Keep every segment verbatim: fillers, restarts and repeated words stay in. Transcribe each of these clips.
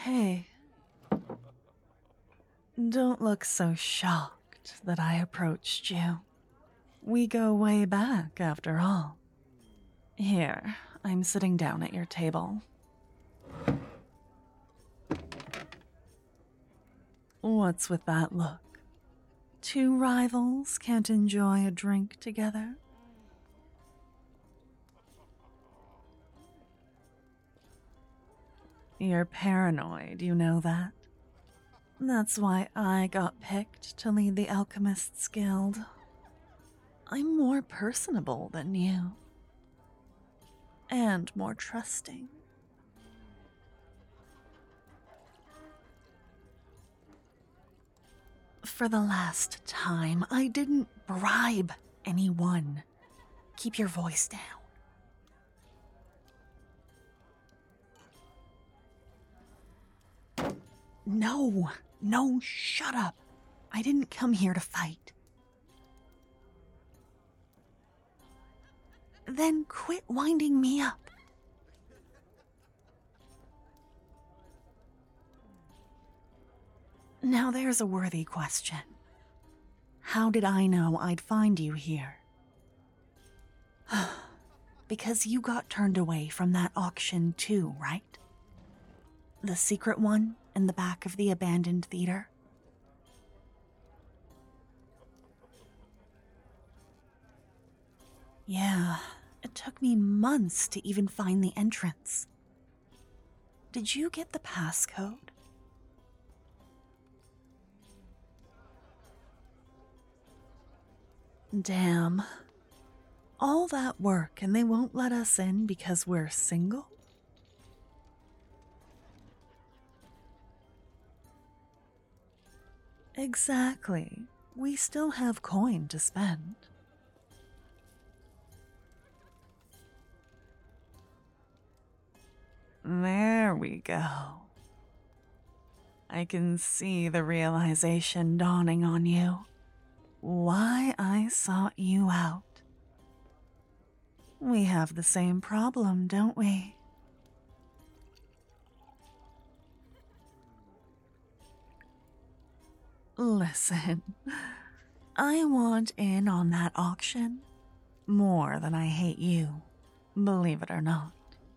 Hey, don't look so shocked that I approached you. We go way back, after all. Here, I'm sitting down at your table. What's with that look? Two rivals can't enjoy a drink together? You're paranoid, you know that? That's why I got picked to lead the Alchemists Guild. I'm more personable than you. And more trusting. For the last time, I didn't bribe anyone. Keep your voice down. No, no, shut up. I didn't come here to fight. Then quit winding me up. Now there's a worthy question. How did I know I'd find you here? Because you got turned away from that auction too, right? The secret one in the back of the abandoned theater? Yeah, it took me months to even find the entrance. Did you get the passcode? Damn. All that work and they won't let us in because we're single? Exactly. We still have coin to spend. There we go. I can see the realization dawning on you. Why I sought you out. We have the same problem, don't we? Listen, I want in on that auction more than I hate you, believe it or not.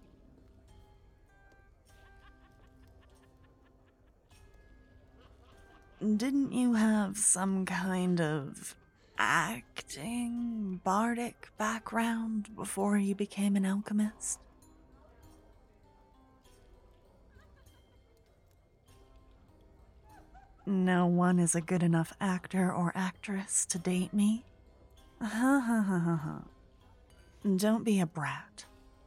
Didn't you have some kind of acting, bardic background before you became an alchemist? No one is a good enough actor or actress to date me? Ha ha ha ha ha. Don't be a brat.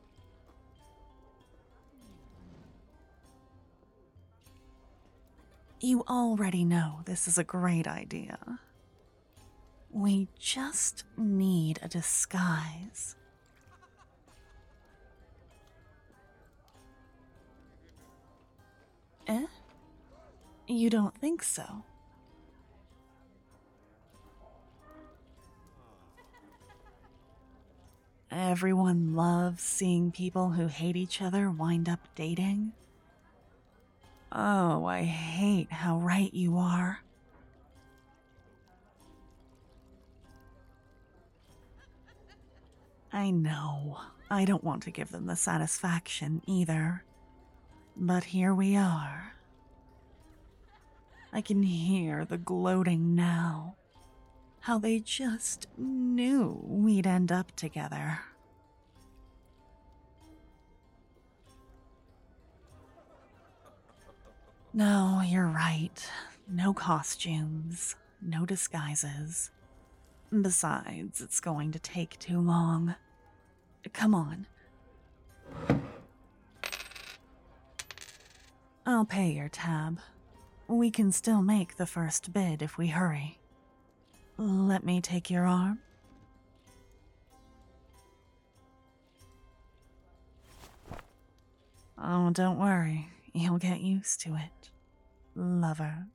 You already know this is a great idea. We just need a disguise. Eh? You don't think so? Everyone loves seeing people who hate each other wind up dating. Oh, I hate how right you are. I know. I don't want to give them the satisfaction either. But here we are. I can hear the gloating now. How they just knew we'd end up together. No, you're right. No costumes, no disguises. Besides, it's going to take too long. Come on. I'll pay your tab. We can still make the first bid if we hurry. Let me take your arm. Oh, don't worry. You'll get used to it, lover.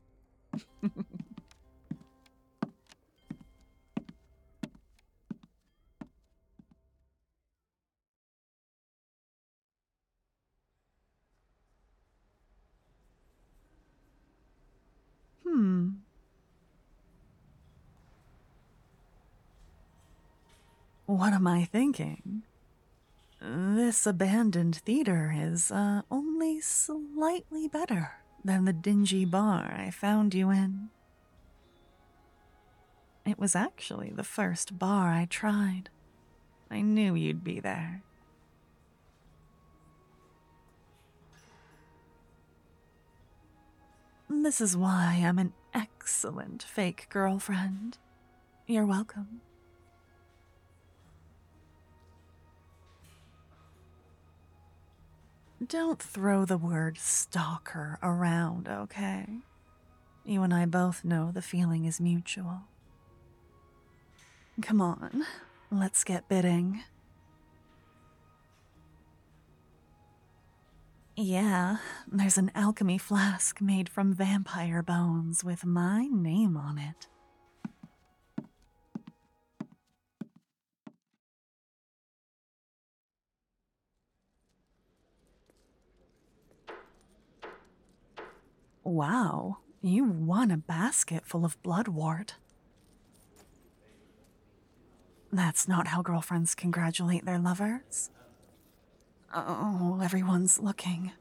Hmm. What am I thinking? This abandoned theater is, uh, only slightly better than the dingy bar I found you in. It was actually the first bar I tried. I knew you'd be there. This is why I'm an excellent fake girlfriend. You're welcome. Don't throw the word stalker around, okay? You and I both know the feeling is mutual. Come on, let's get bidding. Yeah, there's an alchemy flask made from vampire bones with my name on it. Wow, you won a basket full of bloodwort. That's not how girlfriends congratulate their lovers. Oh, everyone's looking.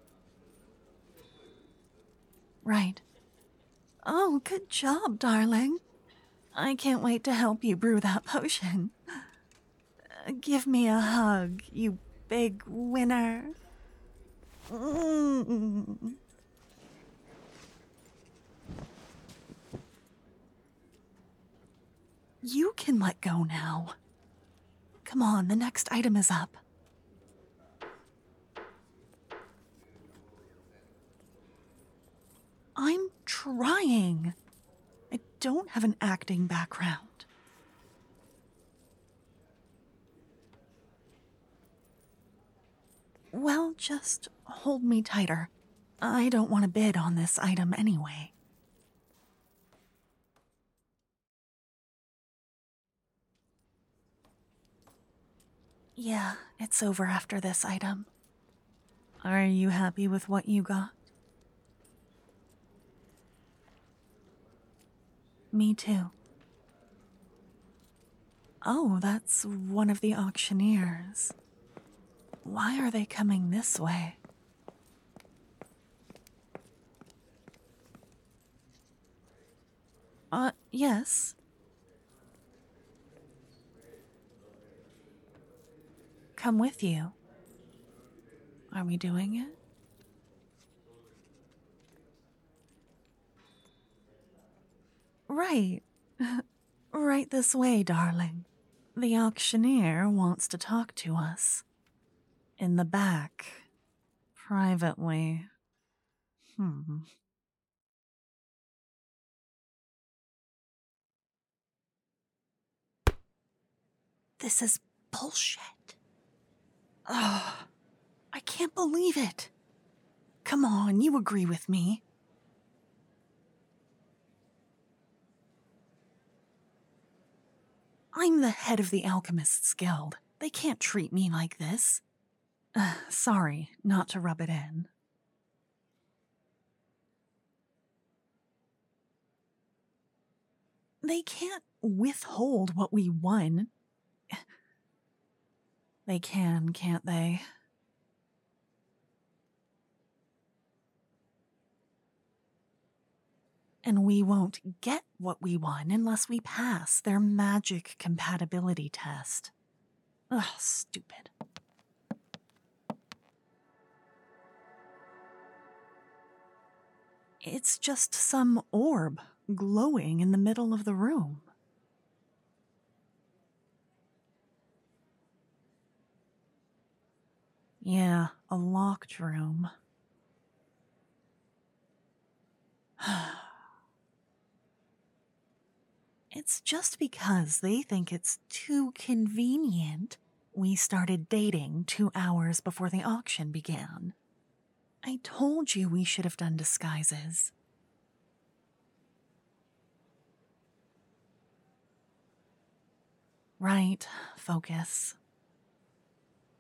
Right. Oh, good job, darling. I can't wait to help you brew that potion. Uh, Give me a hug, you big winner. Mm. You can let go now. Come on, the next item is up. I'm trying. I don't have an acting background. Well, just hold me tighter. I don't want to bid on this item anyway. Yeah, it's over after this item. Are you happy with what you got? Me too. Oh, that's one of the auctioneers. Why are they coming this way? Uh, yes. Come with you. Are we doing it? Right. Right this way, darling. The auctioneer wants to talk to us. In the back. Privately. Hmm. This is bullshit. Ugh. I can't believe it. Come on, you agree with me. I'm the head of the Alchemists Guild. They can't treat me like this. Uh, sorry, not to rub it in. They can't withhold what we won. They can, can't they? And we won't get what we won unless we pass their magic compatibility test. Ugh, stupid. It's just some orb glowing in the middle of the room. Yeah, a locked room. It's just because they think it's too convenient we started dating two hours before the auction began. I told you we should have done disguises. Right, focus.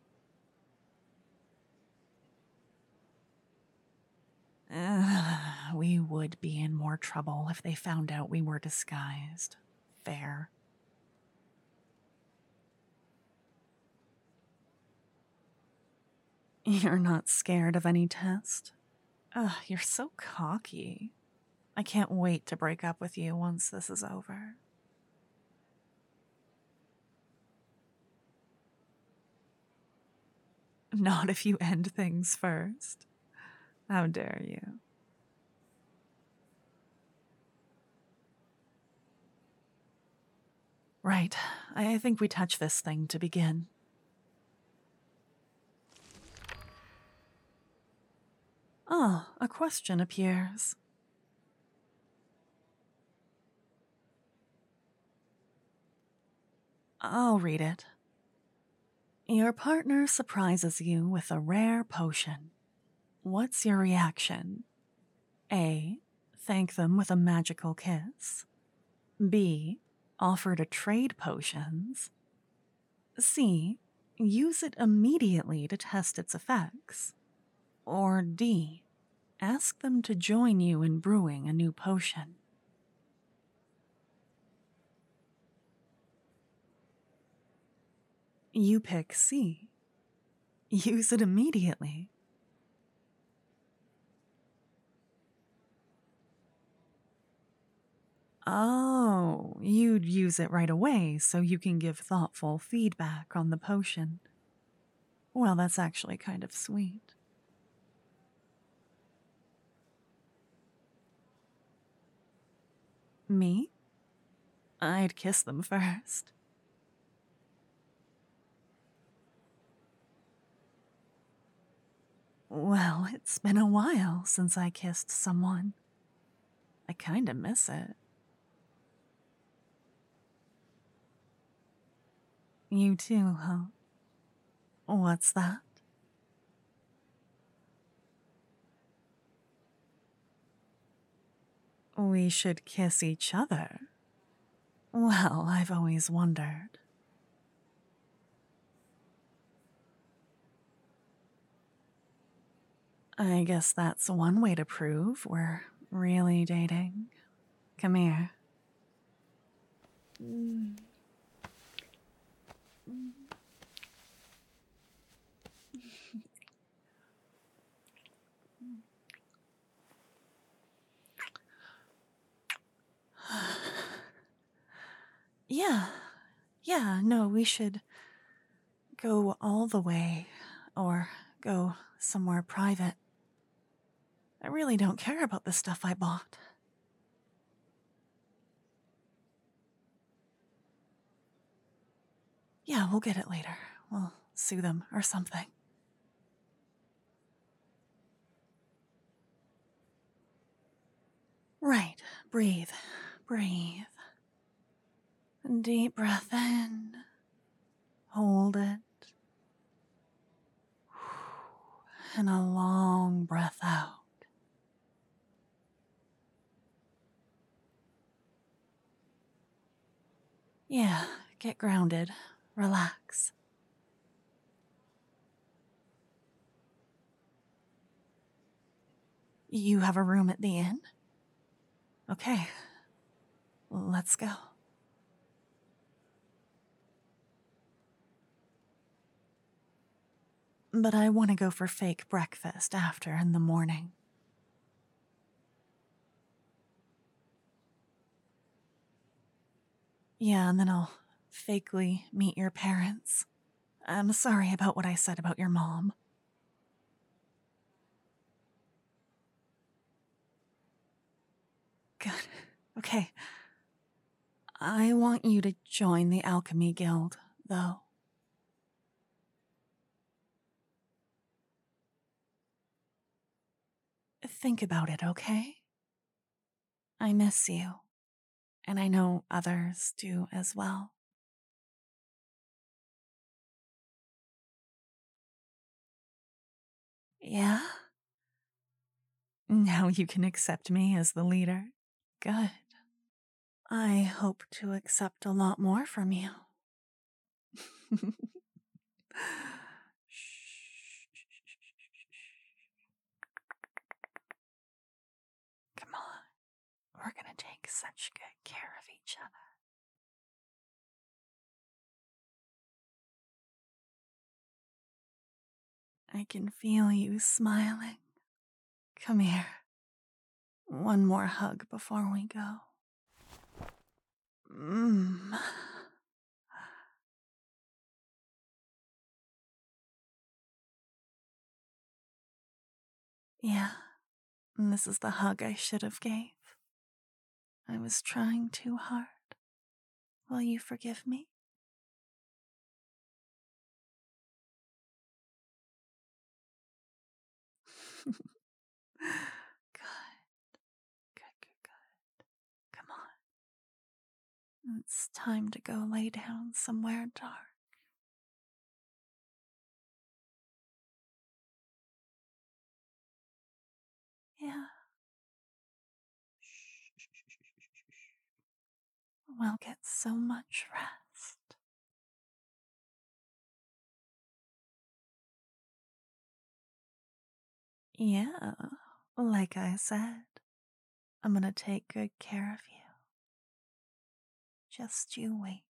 Ugh, we would be in more trouble if they found out we were disguised. Fair. You're not scared of any test? Ugh, you're so cocky. I can't wait to break up with you once this is over. Not if you end things first. How dare you? Right, I think we touch this thing to begin. Ah, a question appears. I'll read it. Your partner surprises you with a rare potion. What's your reaction? A. Thank them with a magical kiss. B. Offer to trade potions. C. Use it immediately to test its effects. Or D. Ask them to join you in brewing a new potion. You pick C. Use it immediately. Oh, you'd use it right away so you can give thoughtful feedback on the potion. Well, that's actually kind of sweet. Me? I'd kiss them first. Well, it's been a while since I kissed someone. I kinda miss it. You too, huh? What's that? We should kiss each other. Well, I've always wondered. I guess that's one way to prove we're really dating. Come here. Yeah, yeah, no, we should go all the way or go somewhere private. I really don't care about the stuff I bought. Yeah, we'll get it later. We'll sue them or something. Right, breathe, breathe. Deep breath in. Hold it. And a long breath out. Yeah, get grounded. Relax. You have a room at the inn? Okay, let's go. But I want to go for fake breakfast after in the morning. Yeah, and then I'll fakely meet your parents. I'm sorry about what I said about your mom. Good. Okay. I want you to join the Alchemy Guild, though. Think about it, okay? I miss you, and I know others do as well. Yeah? Now you can accept me as the leader. Good. I hope to accept a lot more from you. such good care of each other. I can feel you smiling. Come here. One more hug before we go. Mmm. Yeah, this is the hug I should have gave. I was trying too hard. Will you forgive me? Good, good, good, good. Come on. It's time to go lay down somewhere dark. Yeah. Shh. We'll get so much rest. Yeah, like I said, I'm gonna take good care of you. Just you wait.